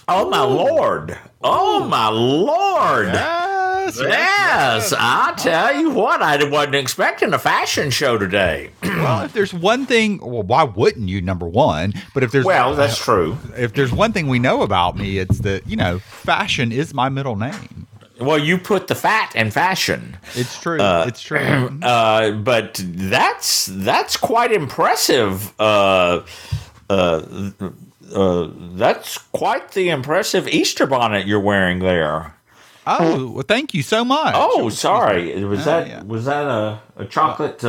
Oh, my Lord. Oh, my Lord. Yes, I tell you what, I wasn't expecting a fashion show today. Well, if there's one thing, well, why wouldn't you, number one? But if there's that's true. If there's one thing we know about me, it's that, fashion is my middle name. Well, you put the fat in fashion. It's true. It's true. But that's quite impressive. That's quite the impressive Easter bonnet you're wearing there. Oh, well, thank you so much. Oh, sorry. Was that a chocolate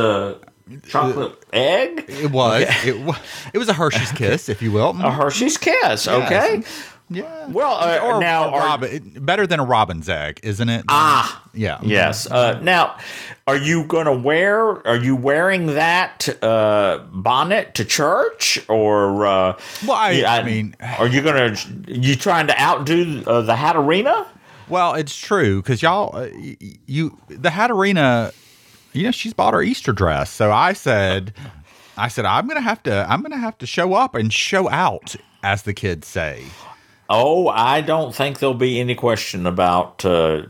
egg? It was. Okay. It was a Hershey's Kiss, if you will. A Hershey's Kiss. Okay. Yes. Yeah. Well, better than a robin's egg, isn't it? Yeah. Yes. Now, are you wearing that bonnet to church, or? I mean, are you trying to outdo the Hatterina? Well, it's true because y'all, the Hatterina, she's bought her Easter dress. So I said, I'm gonna have to show up and show out, as the kids say. Oh, I don't think there'll be any question about out.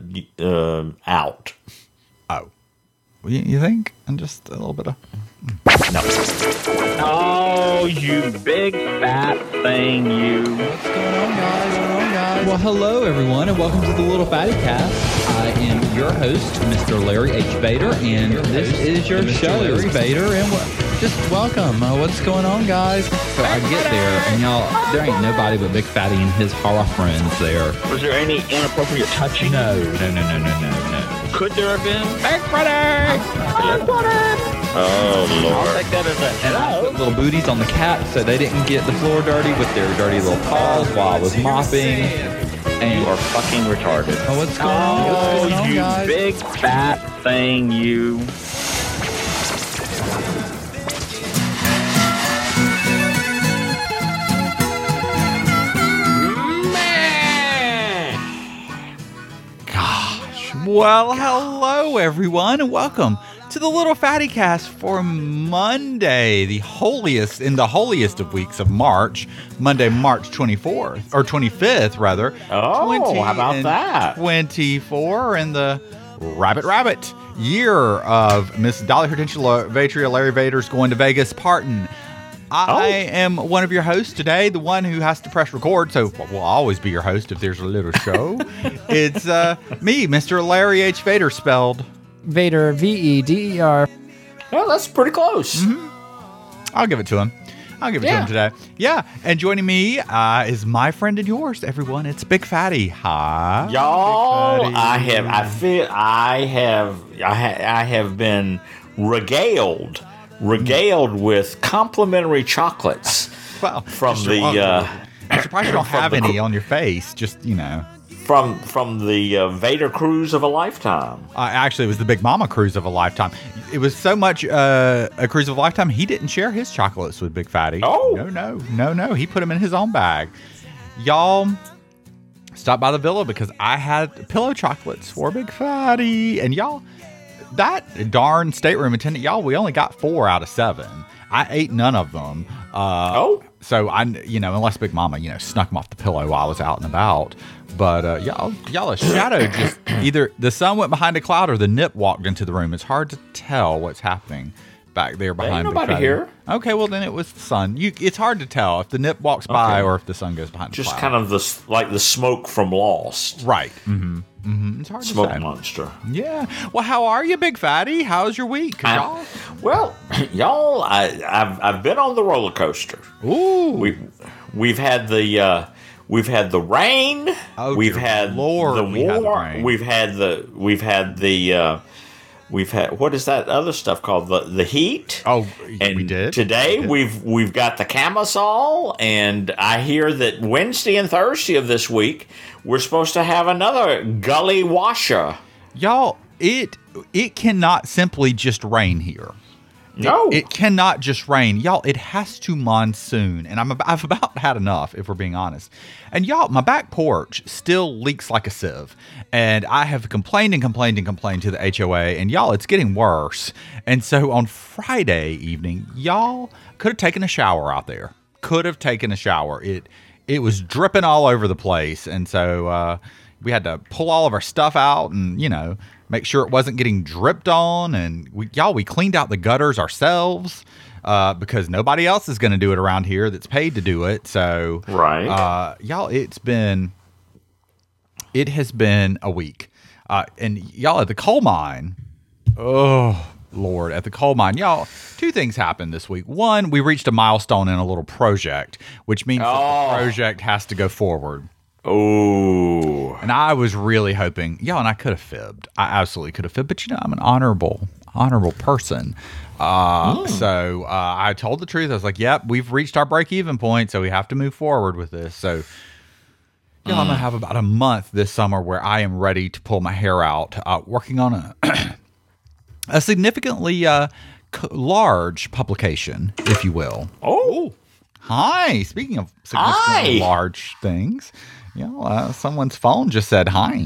Oh, you think? And just a little bit of no. Oh, you big fat thing, you. What's going on, guys? Well, hello, everyone, and welcome to the Little Fatty Cast. I am your host, Mr. Larry H. Vader, and this is your show, Larry Vader, and just welcome. What's going on, guys? So I get there, and y'all, there ain't nobody but Big Fatty and his horror friends there. Was there any inappropriate touching? No. Could there have been? Big Fatty! Oh, Lord. I'll take that as a and I put little booties on the cat so they didn't get the floor dirty with their dirty little paws while I was mopping. And you are fucking retarded. Oh, what's going on? Oh, you guys? Big fat thing, you. Gosh. Well, hello, everyone, and welcome to the Little Fatty Cast for Monday, the holiest of weeks of March, Monday, March 24th, or 25th, rather. Oh, how about that? 24 in the rabbit year of Miss Dolly Hortensia Vatria Larry Vader's Going to Vegas partin'. I am one of your hosts today, the one who has to press record, so will always be your host if there's a little show. It's me, Mr. Larry H. Vader, spelled Vader, Veder. Well, that's pretty close. Mm-hmm. I'll give it to him. To him today. Yeah, and joining me is my friend and yours, everyone. It's Big Fatty. Hi, y'all. I have been regaled with complimentary chocolates. Well, from I'm surprised you don't have any on your face. Just From the Vader cruise of a lifetime. Actually, it was the Big Mama cruise of a lifetime. It was so much a cruise of a lifetime, he didn't share his chocolates with Big Fatty. Oh. No. He put them in his own bag. Y'all, stop by the villa because I had pillow chocolates for Big Fatty. And y'all, that darn stateroom attendant, y'all, we only got 4 out of 7. I ate none of them. So unless Big Mama, snuck them off the pillow while I was out and about. But y'all, a shadow just either the sun went behind a cloud or the nip walked into the room. It's hard to tell what's happening back there behind Ain't nobody here. Okay, well then it was the sun. It's hard to tell if the nip walks by or if the sun goes behind. Just the cloud. kind of like the smoke from Lost, right? Mm-hmm. It's hard smoke to say. monster. Yeah. Well, how are you, Big Fatty? How's your week? Well, y'all, I've been on the roller coaster. Ooh. We've had the rain. Oh, we've had Lord, the war. We've had what is that other stuff called? The heat. Oh, and we did. Today we've got the camisole, and I hear that Wednesday and Thursday of this week we're supposed to have another gully washer. Y'all, it cannot simply just rain here. No. It cannot just rain. Y'all, it has to monsoon. And I've about had enough, if we're being honest. And y'all, my back porch still leaks like a sieve. And I have complained to the HOA. And y'all, it's getting worse. And so on Friday evening, y'all could have taken a shower out there. Could have taken a shower. it was dripping all over the place. And so we had to pull all of our stuff out and, make sure it wasn't getting dripped on. And we cleaned out the gutters ourselves because nobody else is going to do it around here that's paid to do it. So, right. Y'all, it has been a week. And y'all at the coal mine, oh, Lord, at the coal mine, y'all, two things happened this week. One, we reached a milestone in a little project, which means that the project has to go forward. Oh. And I was really hoping, and I could have fibbed. I absolutely could have fibbed, but I'm an honorable person. So I told the truth. I was like, yep, we've reached our break-even point, so we have to move forward with this. So I'm going to have about a month this summer where I am ready to pull my hair out, working on a significantly large publication, if you will. Oh. Hi. Speaking of significantly large things, someone's phone just said hi.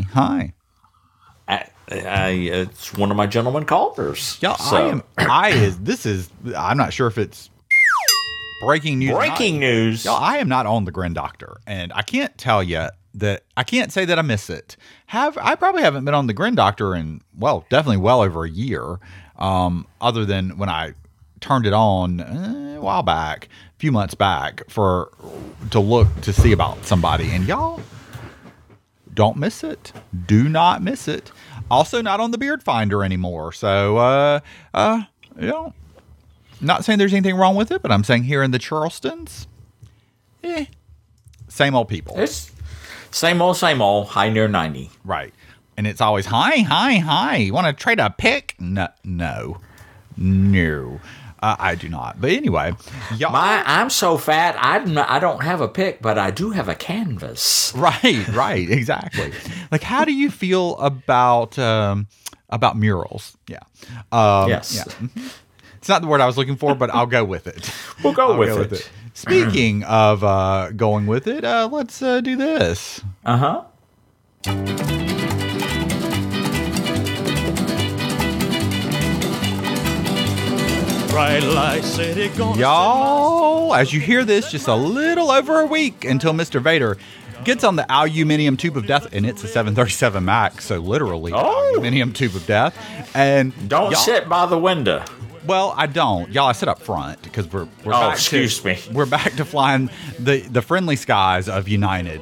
It's one of my gentleman callers. Yeah, so. I'm not sure if it's breaking news. Breaking news. I am not on the Grin Doctor, and I can't tell you that I can't say that I miss it. I probably haven't been on the Grin Doctor in, definitely well over a year, other than when I turned it on a while back, a few months back, to look to see about somebody. And y'all, don't miss it. Do not miss it. Also not on the Beard Finder anymore. So, not saying there's anything wrong with it, but I'm saying here in the Charlestons, same old people. It's same old, high near 90. Right. And it's always, hi. You want to trade a pic? No. I do not. But anyway. I'm so fat, I don't have a pic, but I do have a canvas. Right. Exactly. Like, how do you feel about murals? Yeah. Yes. Yeah. Mm-hmm. It's not the word I was looking for, but I'll go with it. We'll go with it. Speaking of going with it, let's do this. Uh-huh. Bright light city gonna Y'all, as you hear this, just a little over a week until Mr. Vader gets on the aluminium tube of death, and it's a 737 MAX, so literally aluminium tube of death. And don't sit by the window. Well, I don't. Y'all, I sit up front because we're back excuse me. We're back to flying the friendly skies of United.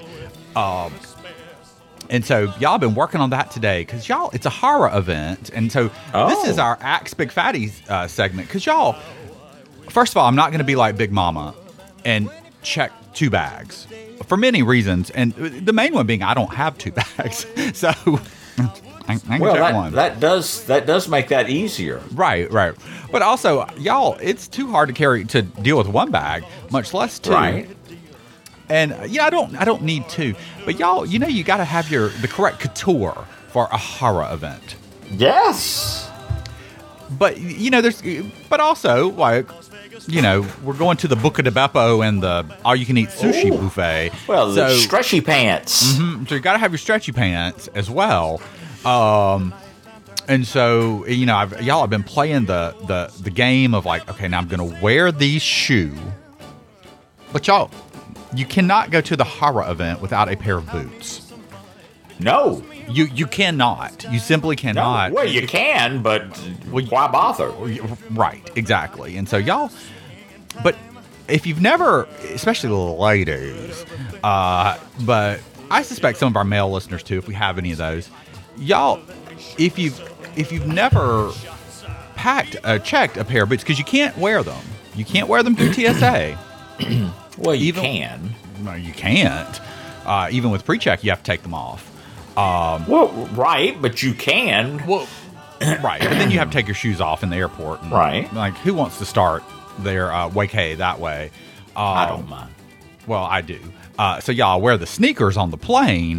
And so y'all been working on that today because y'all, it's a horror event. And so this is our Axe Big Fatties segment because y'all, first of all, I'm not going to be like Big Mama and check 2 bags for many reasons. And the main one being I don't have 2 bags. So I can check one. That does make that easier. Right. But also, y'all, it's too hard to deal with 1 bag, much less 2. Right. And I don't need 2. But y'all, you got to have the correct couture for a horror event. Yes. But but also like we're going to the Buca di Beppo and the all you can eat sushi buffet. Well, the stretchy pants. Mm-hmm, so you got to have your stretchy pants as well. And so y'all have been playing the game of like, okay, now I'm gonna wear these shoes, but y'all, you cannot go to the horror event without a pair of boots. No, you cannot. You simply cannot. No. Well, you can, but why bother? Right, exactly. And so y'all, but if you've never, especially the ladies, but I suspect some of our male listeners too, if we have any of those, y'all, if you've never checked a pair of boots, because you can't wear them. You can't wear them through TSA. Well, you can. No, you can't. Even with pre-check, you have to take them off. Right, but you can. Well, right, but then you have to take your shoes off in the airport. And, right. Like, who wants to start their vacay that way? I don't mind. Well, I do. So y'all wear the sneakers on the plane.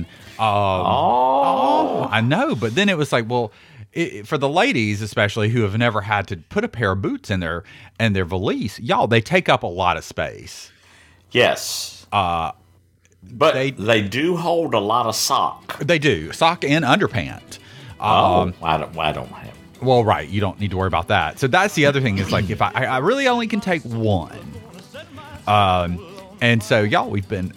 I know, but then it was like, well, for the ladies especially who have never had to put a pair of boots in their valise, y'all, they take up a lot of space. Yes. But they do hold a lot of sock. They do. Sock and underpant. I don't have. Well, right. You don't need to worry about that. So that's the other thing is like if I really only can take one. And so, y'all, we've been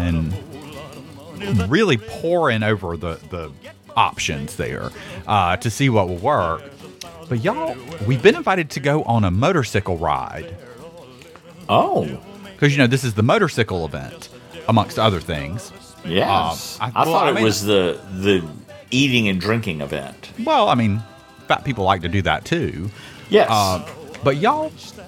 really pouring over the options there to see what will work. But y'all, we've been invited to go on a motorcycle ride. Oh, Because, this is the motorcycle event, amongst other things. yes. I well, thought I it mean- was the eating and drinking event. Well, I mean, fat people like to do that too. Yes. But y'all,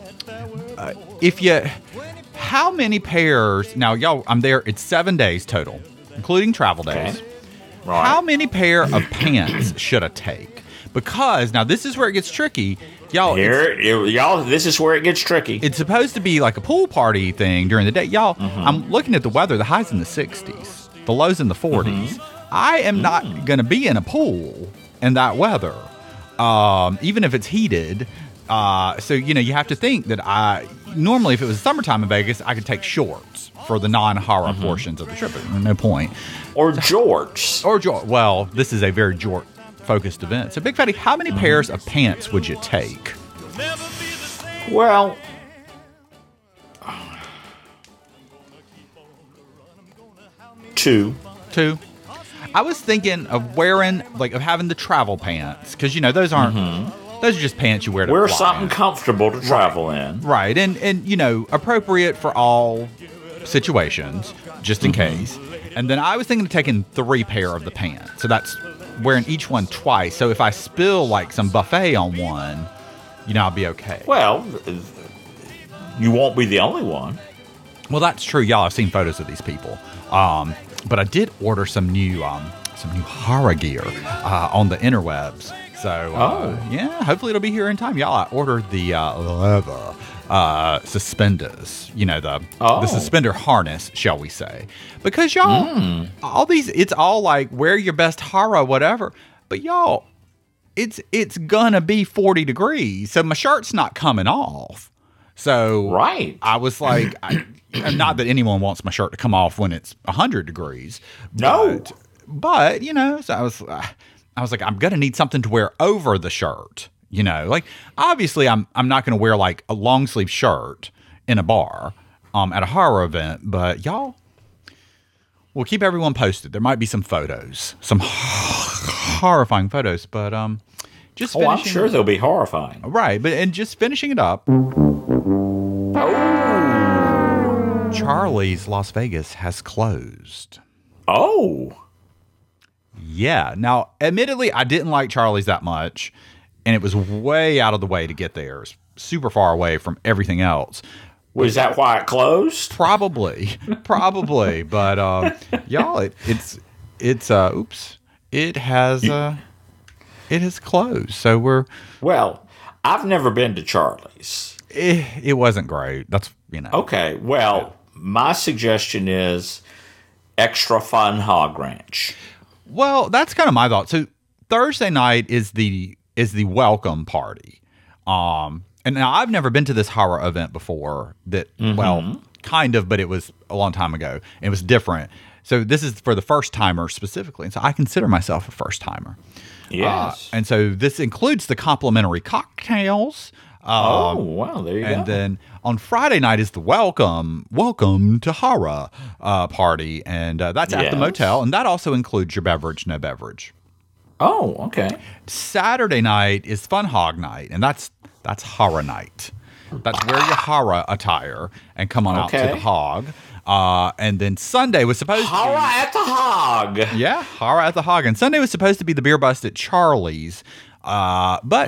how many pairs, now y'all, I'm there, it's 7 days total, including travel days. Okay. Right. How many pair of pants should I take? Because, now this is where it gets tricky. Y'all, Y'all, this is where it gets tricky. it's supposed to be like a pool party thing during the day. Y'all, I'm looking at the weather, the high's in the 60s, the low's in the 40s. I am not going to be in a pool in that weather, even if it's heated. So, you have to think that normally if it was summertime in Vegas, I could take shorts for the non-horror portions of the trip. No point. Or jorts. Well, this is a very jort-focused event. So, Big Fatty, how many pairs of pants would you take? Well, two. Two. I was thinking of wearing, of having the travel pants, because, those aren't, those are just pants you wear to Wear fly something in. comfortable to travel in. Right, and appropriate for all situations, just in case. And then I was thinking of taking 3 pair of the pants. So that's wearing each one twice. So if I spill some buffet on one, I'll be okay. Well, you won't be the only one. Well, that's true, y'all. I've seen photos of these people. But I did order some new horror gear on the interwebs. So yeah, hopefully it'll be here in time, y'all. I ordered the leather suspenders, the suspender harness, shall we say? Because y'all, all these, it's all like wear your best horror, whatever. But y'all, it's gonna be 40 degrees, so my shirt's not coming off. So Right. I was like, not that anyone wants my shirt to come off when it's 100 degrees. No. But so I was like, I'm gonna need something to wear over the shirt. Obviously, I'm not gonna wear a long sleeve shirt in a bar at a horror event. But y'all, we'll keep everyone posted. There might be some photos, some horrifying photos. But just Oh, I'm finishing sure they'll be horrifying. right. But just finishing it up. Charlie's Las Vegas has closed. Oh. Yeah. Now, admittedly, I didn't like Charlie's that much, and it was way out of the way to get there. It's super far away from everything else. Was that why it closed? Probably, but y'all, it has closed. So Well, I've never been to Charlie's. it wasn't great. That's Okay, well, my suggestion is Extra Fun Hog Ranch. Well, that's kind of my thought. So Thursday night is the welcome party. And now I've never been to this horror event before that, well, kind of, but it was a long time ago. It was different. So this is for the first timer specifically. And so I consider myself a first timer. Yes. And so this includes the complimentary cocktails. Oh, wow, there you go. And then on Friday night is the welcome to horror party. And that's at the Yes. motel. And that also includes your beverage, no beverage. Oh, okay. Saturday night is fun hog night. And that's horror night. That's wear your horror attire and come on out to Okay. the hog. And then Sunday was supposed to Horror at the Hog. yeah, horror at the hog. And Sunday was supposed to be the beer bust at Charlie's, but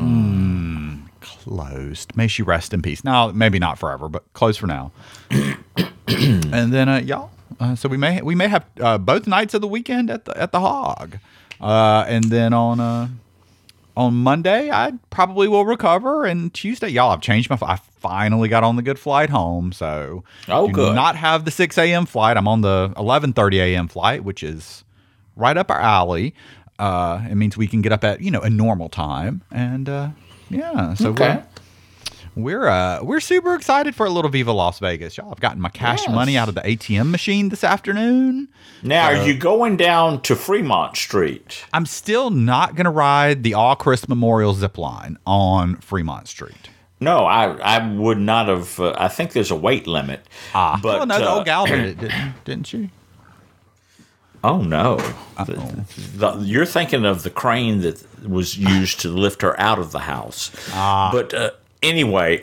closed. May she rest in peace. Now, maybe not forever, but closed for now. And then y'all, so we may have both nights of the weekend at the hog, and then on Monday I probably will recover, and Tuesday, y'all, I've changed I finally got on the good flight home, so do good. not have the 6 a.m. flight. I'm on the 11:30 a.m. flight, which is right up our alley. It means we can get up at a normal time, and yeah, so Okay. we're super excited for a little Viva Las Vegas, y'all. I've gotten my cash Yes. money out of the ATM machine this afternoon. Now, are you going down to Fremont Street? I'm still not going to ride the All Chris Memorial zip line on Fremont Street. No, I would not have. I think there's a weight limit. But well, no, the old gal did it, didn't she? oh no, you're thinking of the crane that was used to lift her out of the house. But anyway,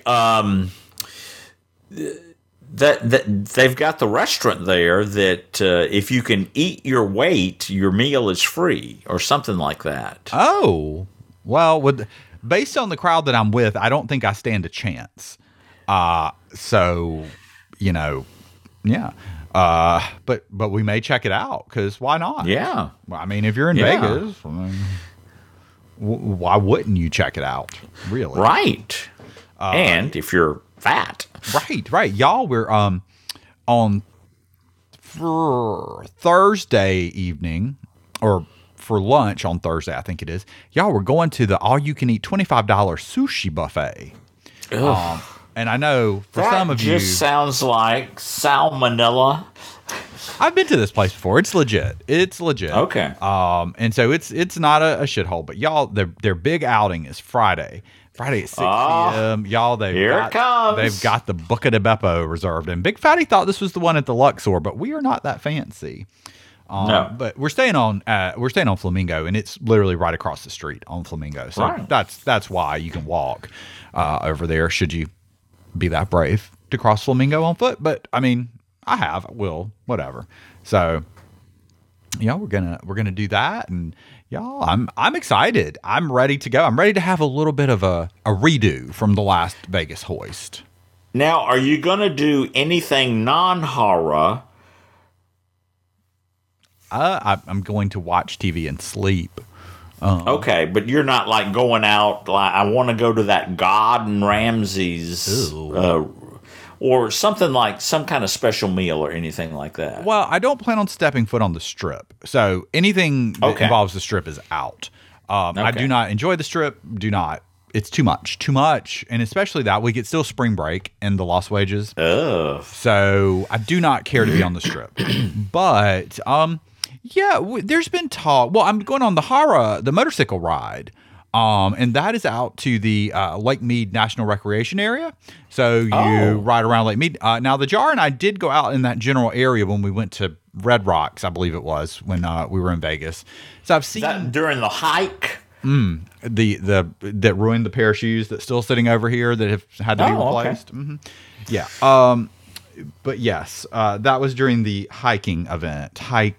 that they've got the restaurant there that if you can eat your weight, your meal is free or something like that. Oh, well, based on the crowd that I'm with, I don't think I stand a chance. So, yeah. But we may check it out because why not? Yeah. I mean, if you're in Yeah. Vegas, why wouldn't you check it out? Really? Right. And if you're fat. Right. Y'all, we're on for Thursday evening, or for lunch on Thursday, I think it is. Y'all, we're going to the all-you-can-eat $25 sushi buffet. And I know for some of That you, just sounds like salmonella. I've been to this place before. It's legit. Okay. And so it's not a shithole, but y'all, their big outing is Friday at 6 p.m. Y'all, Here it comes. They've got the Buca de Beppo reserved, and Big Fatty thought this was the one at the Luxor, but we are not that fancy. No. But we're staying on Flamingo, and it's literally right across the street on Flamingo. So Right. that's why you can walk over there. Should you be that brave to cross Flamingo on foot? But I mean, I will, whatever. So yeah, we're gonna do that, and y'all, I'm excited. I'm ready to go. I'm ready to have a little bit of a redo from the last Vegas hoist. Now, are you going to do anything non-horror? I'm going to watch TV and sleep. Okay, but you're not like going out. Like, I want to go to that Gordon Ramsay's, or something like some kind of special meal or anything like that. Well, I don't plan on stepping foot on the Strip, so anything that involves the Strip is out. I do not enjoy the Strip. Do not. It's too much, and especially that week, it's still spring break and the lost wages. Ugh. So I do not care to be on the Strip. But yeah, there's been talk. Well, I'm going on the motorcycle ride. And that is out to the Lake Mead National Recreation Area. So you ride around Lake Mead. Now, the Jar and I did go out in that general area when we went to Red Rocks, I believe it was, when we were in Vegas. So I've seen That during the hike. that ruined the pair of shoes that's still sitting over here that have had to be replaced. Okay. Mm-hmm. Yeah. But yes, that was during the hiking event.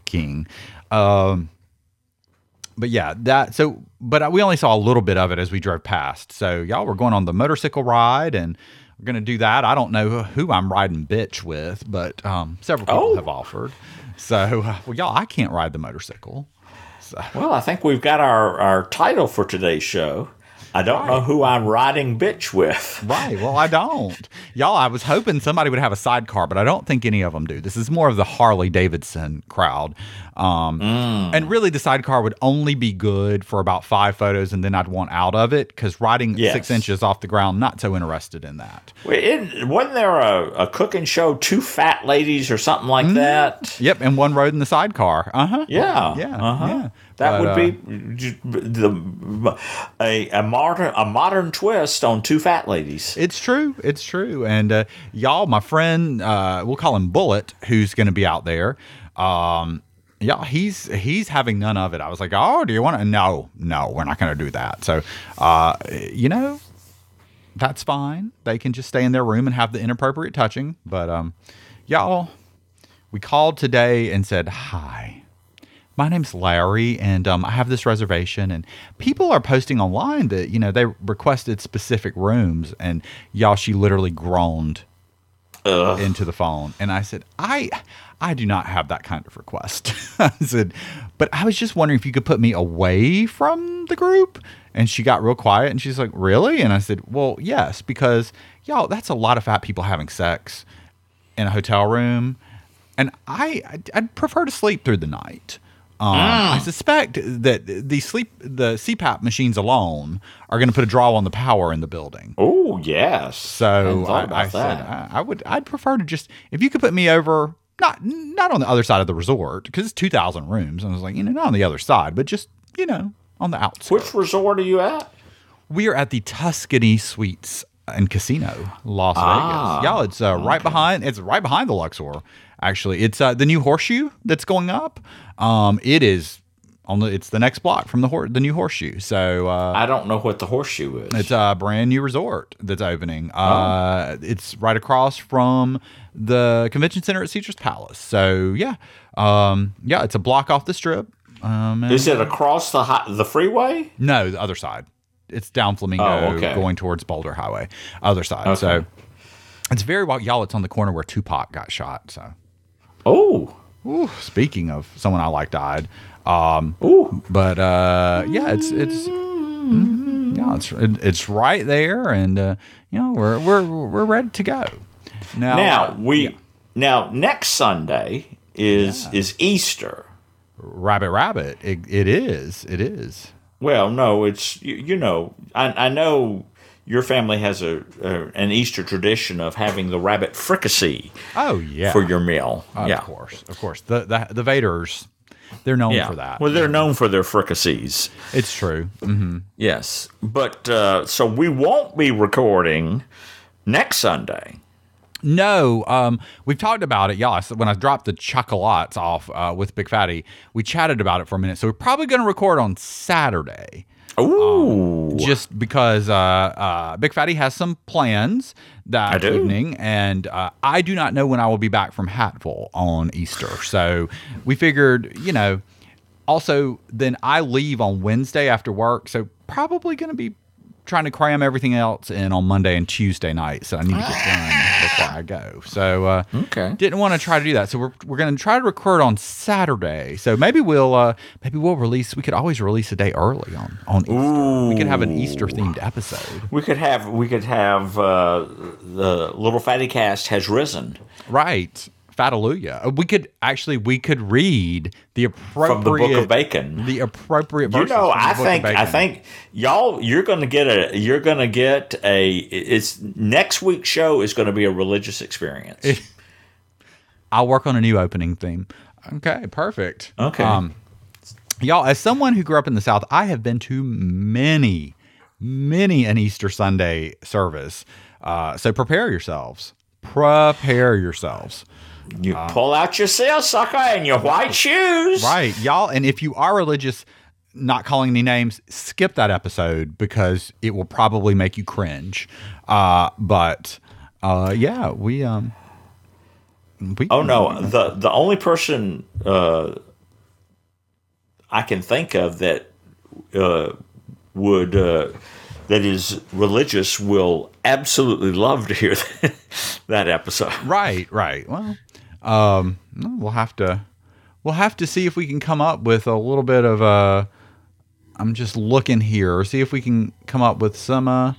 But yeah, but we only saw a little bit of it as we drove past. So y'all, we're going on the motorcycle ride, and we're going to do that. I don't know who I'm riding bitch with, but several people have offered. So, well, y'all, I can't ride the motorcycle. So. Well, I think we've got our title for today's show. I don't know who I'm riding bitch with. Right. Well, I don't. Y'all, I was hoping somebody would have a sidecar, but I don't think any of them do. This is more of the Harley Davidson crowd. And really, the sidecar would only be good for about 5 photos, and then I'd want out of it, because riding 6 inches off the ground, not so interested in that. Wasn't there a cooking show, Two Fat Ladies or something like that? Yep, and one rode in the sidecar. Yeah. Yeah. That would be a modern twist on Two Fat Ladies. It's true. And y'all, my friend, we'll call him Bullet, who's going to be out there. Yeah, he's having none of it. I was like, oh, do you want to? No, we're not going to do that. So, that's fine. They can just stay in their room and have the inappropriate touching. But y'all, we called today and said, hi. My name's Larry, and I have this reservation, and people are posting online that, they requested specific rooms, and y'all, she literally groaned into the phone. And I said, I do not have that kind of request. I said, but I was just wondering if you could put me away from the group. And she got real quiet, and she's like, really? And I said, well, yes, because, y'all, that's a lot of fat people having sex in a hotel room. And I'd prefer to sleep through the night. I suspect that the CPAP machines alone are going to put a draw on the power in the building. Oh, yes. So I said I'd prefer to just, if you could put me over, not on the other side of the resort, because it's 2,000 rooms. And I was like, not on the other side, but just, on the outskirts. Which resort are you at? We are at the Tuscany Suites and Casino, Las Vegas. Y'all, it's right behind. It's right behind the Luxor. Actually, it's the new Horseshoe that's going up. It is it's the next block from the new Horseshoe. So I don't know what the Horseshoe is. It's a brand new resort that's opening. It's right across from the convention center at Caesar's Palace. So yeah, it's a block off the Strip. Is it across the freeway? No, the other side. It's down Flamingo, going towards Boulder Highway. Other side. Okay. So it's very well, y'all. It's on the corner where Tupac got shot. So, speaking of someone I like died. But it's right there, and we're ready to go. Now next Sunday is Easter. Rabbit. It is. Well, no, it's I know your family has an Easter tradition of having the rabbit fricassee. Oh yeah, for your meal. Of course. The Vaders, they're known for that. Well, they're known for their fricassees. It's true. Mm-hmm. Yes, but so we won't be recording next Sunday. No, we've talked about it, y'all. So when I dropped the chocolates off with Big Fatty, we chatted about it for a minute. So we're probably going to record on Saturday. Ooh. Just because Big Fatty has some plans that evening, and I do not know when I will be back from Hatfield on Easter. So we figured, also then I leave on Wednesday after work, so probably going to be trying to cram everything else in on Monday and Tuesday night, so I need to get done before I go. So didn't want to try to do that. So we're going to try to record on Saturday. So maybe we'll release. We could always release a day early on Easter. Ooh. We could have an Easter themed episode. We could have the Little Fatty Cast has risen. Right. Fatalluya. We could read the appropriate from the Book of Bacon. The appropriate verses. I think y'all you're going to get it's next week's show is going to be a religious experience. I'll work on a new opening theme. Okay, perfect. Okay. Y'all, as someone who grew up in the South, I have been to many an Easter Sunday service. So prepare yourselves. You pull out your seersucker and your white shoes. Right, y'all. And if you are religious, not calling any names, skip that episode because it will probably make you cringe. We oh no, the only person I can think of that that is religious will absolutely love to hear that episode. Right. Well, we'll have to see if we can come up with a little bit of I'm just looking here, see if we can come up with some,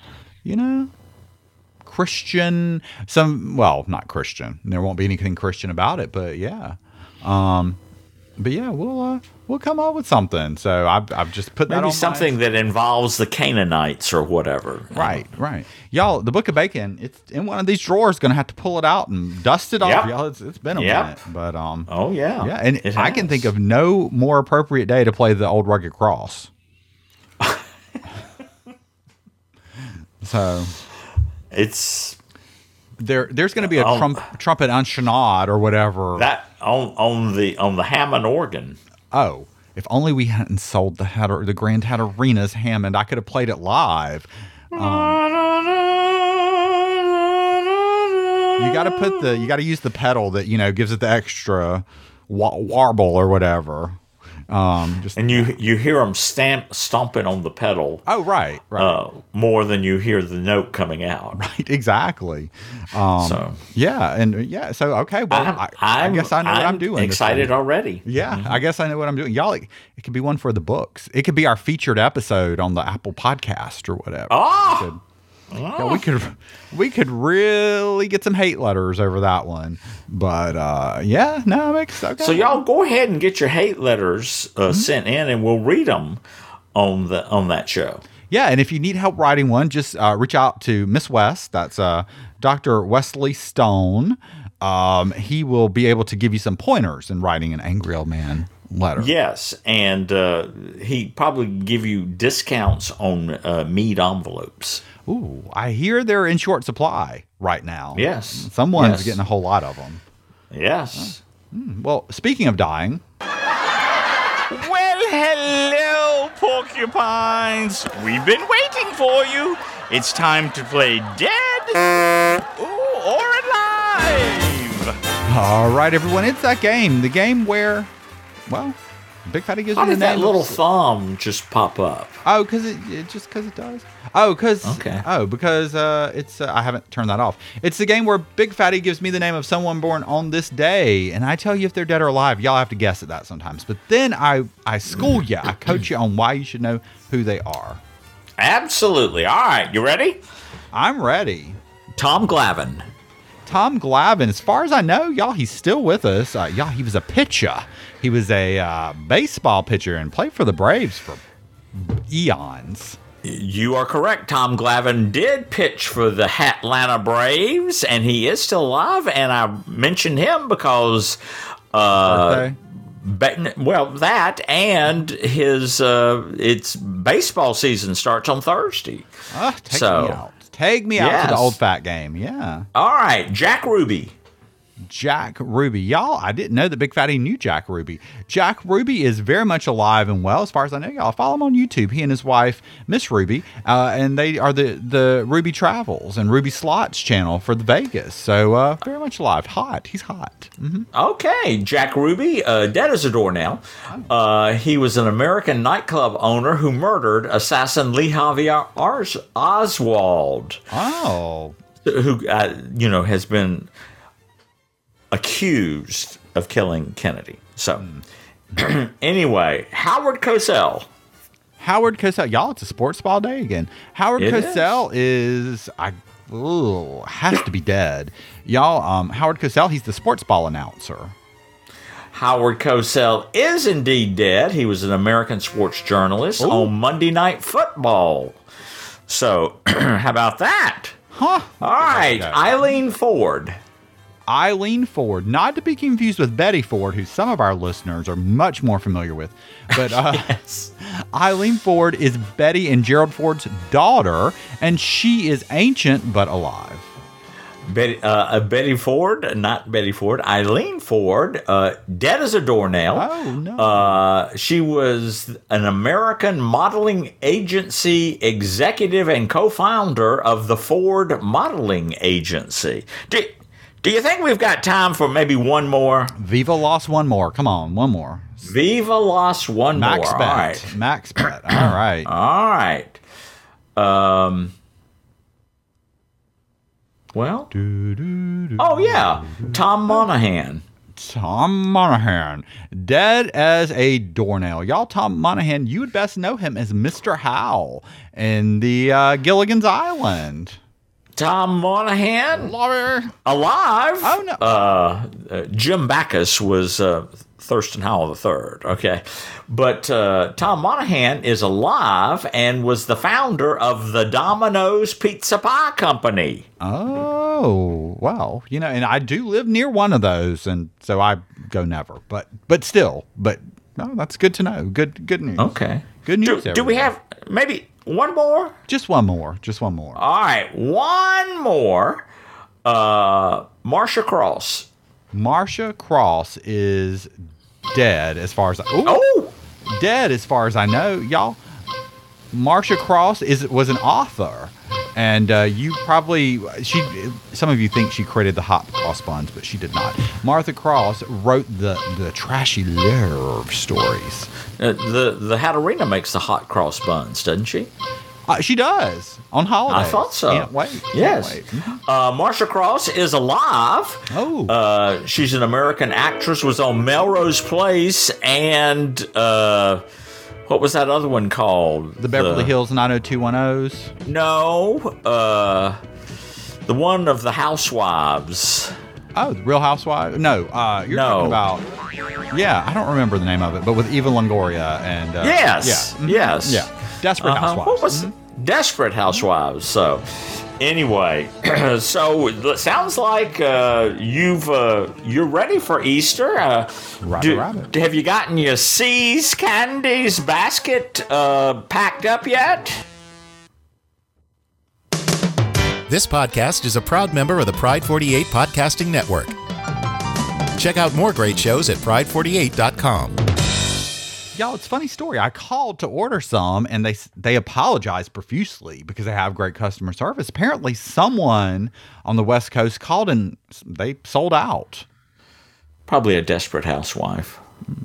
Christian, not Christian. There won't be anything Christian about it, but yeah. We'll come up with something. So I've just put that on something that involves the Canaanites or whatever. Right. Y'all, the Book of Bacon, it's in one of these drawers. Going to have to pull it out and dust it off. Y'all, it's been a minute. But yeah. And I can think of no more appropriate day to play the Old Rugged Cross. So it's there's going to be a trumpet enchantade or whatever that on the Hammond organ. Oh, if only we hadn't sold the Grand Hatterina's Hammond, I could have played it live. You got to use the pedal that gives it the extra warble or whatever. And you hear them stomping on the pedal. Oh, right. More than you hear the note coming out. Right, exactly. So okay. Well, I guess I know what I'm doing. Excited already. Yeah, I guess I know what I'm doing. Y'all, it could be one for the books. It could be our featured episode on the Apple Podcast or whatever. Oh. Yeah, we could really get some hate letters over that one, but I'm excited. So y'all go ahead and get your hate letters sent in, and we'll read them on that show. Yeah, and if you need help writing one, just reach out to Miss West. That's Dr. Wesley Stone. He will be able to give you some pointers in writing an angry old man letter. Yes, and he probably give you discounts on mead envelopes. Ooh, I hear they're in short supply right now. Yes. Someone's Yes. getting a whole lot of them. Yes. Well, speaking of dying, Well, hello, porcupines. We've been waiting for you. It's time to play dead or alive. all right, everyone, it's that game. The game where, well, Big Fatty gives How me the did that name. little thumb just pop up? Oh, because it does. Oh, Okay. Because it's I haven't turned that off. It's the game where Big Fatty gives me the name of someone born on this day, and I tell you if they're dead or alive. Y'all have to guess at that sometimes. But then I school you, I coach you on why you should know who they are. Absolutely. All right, you ready? I'm ready. Tom Glavine. Tom Glavine, as far as I know, y'all, he's still with us. Y'all, he was a pitcher. He was a baseball pitcher and played for the Braves for eons. You are correct. Tom Glavine did pitch for the Atlanta Braves, and he is still alive. And I mentioned him because, Birthday? that and his it's baseball season starts on Thursday. Take me out. Take me out to the Yes. old fat game. Yeah. All right, Jack Ruby. Jack Ruby. Y'all, I didn't know that Big Fatty knew Jack Ruby. Jack Ruby is very much alive and well, as far as I know. Y'all follow him on YouTube. He and his wife, Miss Ruby, and they are the Ruby Travels and Ruby Slots channel for the Vegas. So very much alive. Hot. He's hot. Okay, Jack Ruby, dead as a doornail. He was an American nightclub owner who murdered assassin Lee Harvey Oswald, Oh. who has been accused of killing Kennedy. So, anyway, Howard Cosell. Howard Cosell. Y'all, it's a sports ball day again. Howard It Cosell has to be dead. Y'all, Howard Cosell, he's the sports ball announcer. Howard Cosell is indeed dead. He was an American sports journalist on Monday Night Football. So, how about that? Huh. All right, Eileen Ford. Eileen Ford, not to be confused with Betty Ford, who some of our listeners are much more familiar with. But Yes. Eileen Ford is Betty and Gerald Ford's daughter, and she is ancient but alive. Betty Ford, not Betty Ford, Eileen Ford, dead as a doornail. Oh, no. She was an American modeling agency executive and co-founder of the Ford Modeling Agency. Do you think we've got time for maybe one more? Viva lost one more. Come on, one more. Viva lost one Max more. bet. All right. Max bet. All right. All right. Well. Oh, yeah. Tom Monahan. Tom Monahan, dead as a doornail. Y'all, Tom Monahan, you would best know him as Mr. Howell in the Gilligan's Island. Tom Monahan. Alive. Oh, no. Jim Backus was Thurston Howell III. Okay. But Tom Monahan is alive and was the founder of the Domino's Pizza Pie Company. Oh, well, and I do live near one of those, and so I go never. But no, that's good to know. Good news. Okay. Good news. Do we have maybe one more? Just one more. Just one more. All right. One more. Marcia Cross. Marcia Cross is dead as far as dead as far as I know, y'all. Marcia Cross was an author, and some of you think she created the hot cross buns, but she did not. Martha Cross wrote the trashy love stories. The Hatterina makes the hot cross buns, doesn't she? She does on holidays. I thought so. Can't wait. Yes. Can't wait. Marcia Cross is alive. Oh. She's an American actress, was on Melrose Place, and what was that other one called? The Beverly Hills 90210s. No. The one of the Housewives. Oh, the Real Housewives? No. You're talking about... Yeah, I don't remember the name of it, but with Eva Longoria and... Yes. Yeah. Yes. Yeah. Desperate Housewives. What was Desperate Housewives. So, anyway, so it sounds like you're ready for Easter. Rabbit. Have you gotten your C's Candies basket packed up yet? This podcast is a proud member of the Pride 48 Podcasting Network. Check out more great shows at pride48.com. Y'all, it's a funny story. I called to order some, and they apologized profusely because they have great customer service. Apparently, someone on the West Coast called and they sold out. Probably a desperate housewife.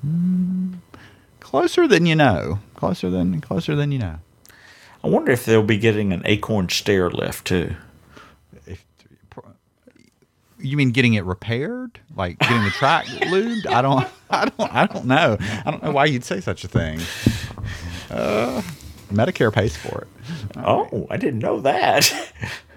Closer than you know. Closer than you know. I wonder if they'll be getting an Acorn stair lift too. You mean getting it repaired, like getting the track lubed? I don't know. I don't know why you'd say such a thing. Medicare pays for it. Oh, I didn't know that.